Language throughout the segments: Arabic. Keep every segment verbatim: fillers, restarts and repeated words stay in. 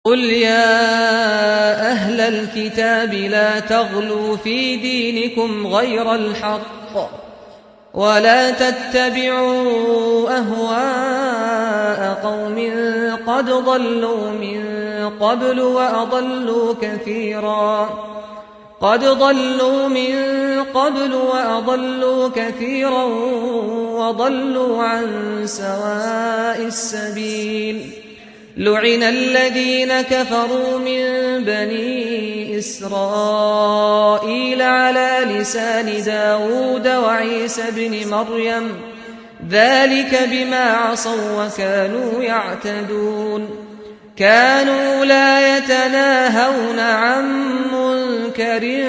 قل يا أهل الكتاب لا تغلوا في دينكم غير الحق ولا تتبعوا أهواء قوم قد ضلوا من قبل وأضلوا كثيرا قد ضلوا من قبل وأضلوا كثيرا وضلوا عن سواء السبيل لعن الذين كفروا من بني إسرائيل على لسان داود وعيسى بن مريم ذلك بما عصوا وكانوا يعتدون كانوا لا يتناهون عن منكر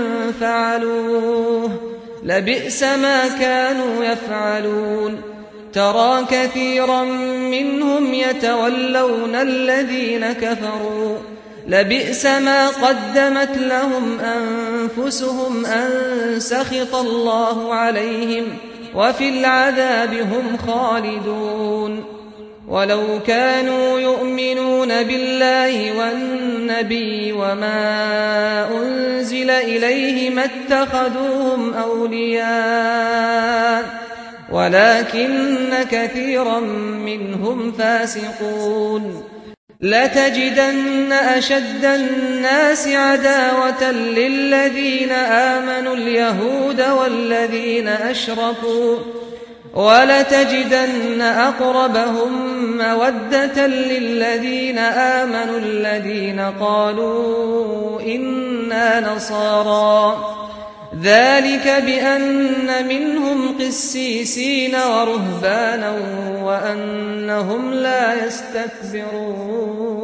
فعلوه لبئس ما كانوا يفعلون ترى كثيرا منهم يتولون الذين كفروا لبئس ما قدمت لهم أنفسهم أن سخط الله عليهم وفي العذاب هم خالدون ولو كانوا يؤمنون بالله والنبي وما أنزل إليه ما اتخذوهم أولياء ولكن كثيرا منهم فاسقون لتجدن أشد الناس عداوة للذين آمنوا اليهود والذين أشركوا ولتجدن أقربهم مودة للذين آمنوا الذين قالوا إنا نصارى ذلك بأن منهم قسيسين ورهبانا وأنهم لا يستكبرون